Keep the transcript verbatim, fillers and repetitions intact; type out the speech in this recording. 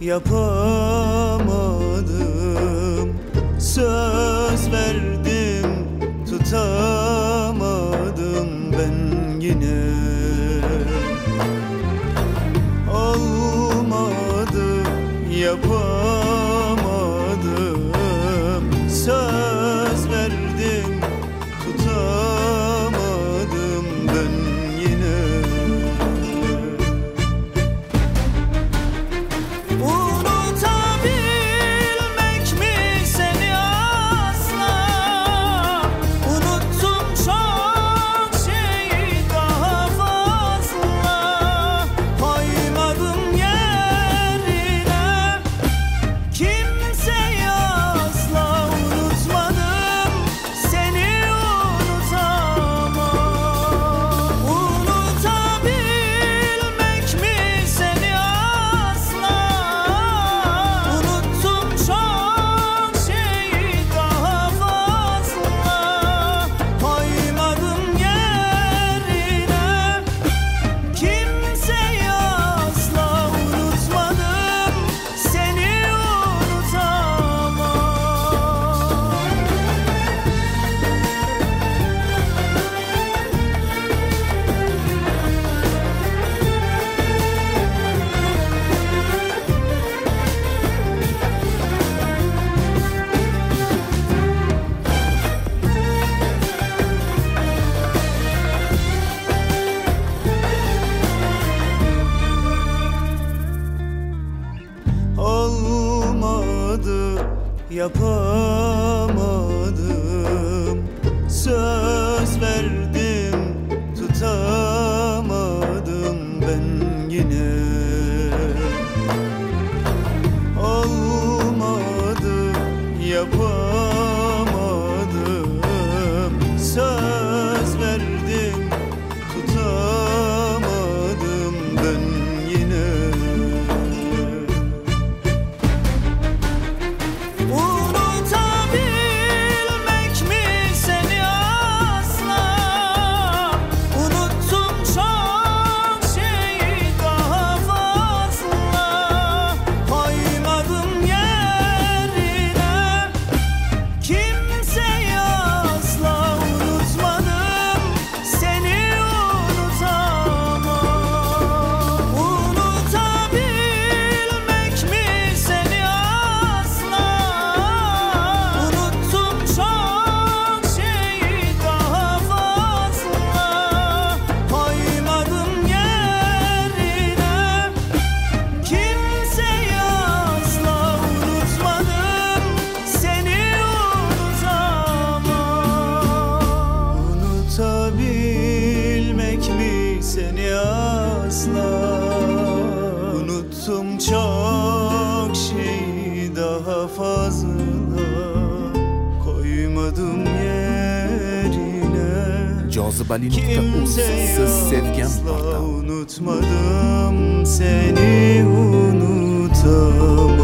yapamadım. Söz verdim, tutamadım ben yine. Olmadı, yapamadım. Söz verdim, tutamadım ben yine. Unutabilmek mi seni asla? Unuttum çok şeyi daha fazla. Koymadım yerine kimseyi asla. Unutmadım seni, unutamam. Unutabilmek mi seni asla? Unuttum çok şeyi daha fazla. Koymadım yerine kimseyi asla. Unutmadım seni, unutamam. Olmadı, yapamadım. Söz verdim, tutamadım ben yine. Olmadı, yapamadım. Söz verdim, tutamadım ben yine. Unutabilmek mi seni asla? Unuttum çok şeyi daha fazla. Koymadım yerine kimseyi asla. Unutmadım seni, unutamam. Unutabilmek mi seni asla? Unuttum çok şeyi daha fazla. Koymadım yerine kimseyi asla. Unutmadım seni, unutamam. Unutabilmek mi seni asla? Unuttum çok şey daha fazla. Koymadım yerine Cazibali nokta uz kimseyi siz sevgan asla. portal. Unutmadım seni, unutamam.